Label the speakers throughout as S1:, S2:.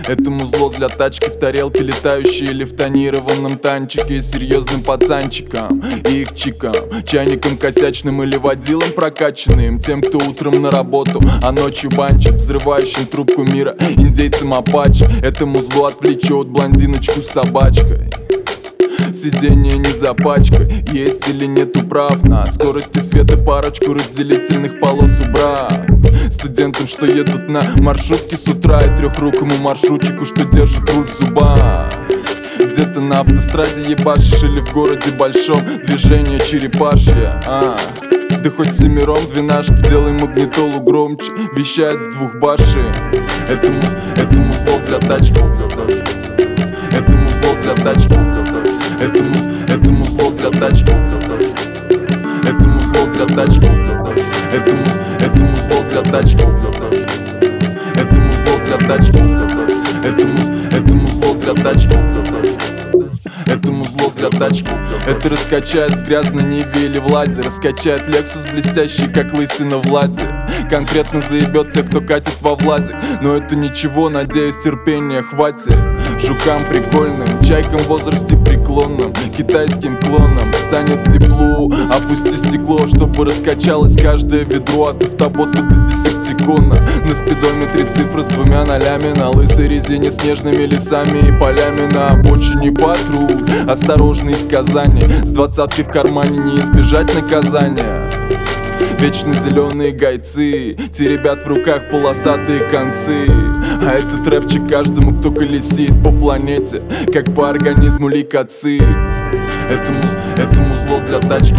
S1: Это музло для тачки в тарелке, летающие или в тонированном танчике. Серьезным пацанчикам и их чикам, чайником косячным или водилом прокачанным. Тем, кто утром на работу, а ночью банчит, взрывающим трубку мира индейцам апачи. Это музло отвлечет блондиночку с собачкой. Сиденье не запачкай, есть или нету прав на скорости света парочку разделительных полос убрав. Студентам, что едут на маршрутке с утра, и трехрукому маршрутчику, что держит руль в зубах. Где-то на автостраде ебашишь или в городе большом, движение черепашье, да хоть семером двенашки, делай магнитолу громче, вещает с двух башен. Это музло для тачки. Это музло для тачки. Это музло для тачки. Это музло для тачки. Это музло для тачки. Это музло для тачки. Это музло для тачки. Это музло для тачки. Это раскачает в грязной Ниве или Владе, раскачает Лексус блестящий, как лысина Владе. Конкретно заебет тех, кто катит во Владик. Но это ничего, надеюсь, терпения хватит. Жукам прикольным, чайкам в возрасте преклонном, китайским клоном станет тепло. Опусти стекло, чтобы раскачалось каждое ведро, от автобота до десептикона. На спидометре цифры с двумя нолями, на лысой резине снежными лесами и полями. На обочине патруль, осторожный из Казани, с двадцаткой в кармане не избежать наказания. Вечно зеленые гайцы теребят в руках полосатые концы. А этот рэпчик каждому, кто колесит по планете, как по организму лейкоцит. Это музло для тачки.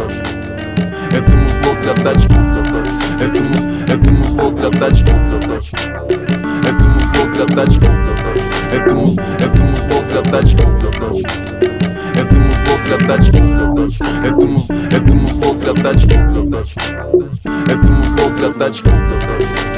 S1: Это музло для тачки. Это музло для тачки. Это музло для тачки. Это музло для тачки. Это музло для тачки. Это музло для тачки. Это музло для тачки.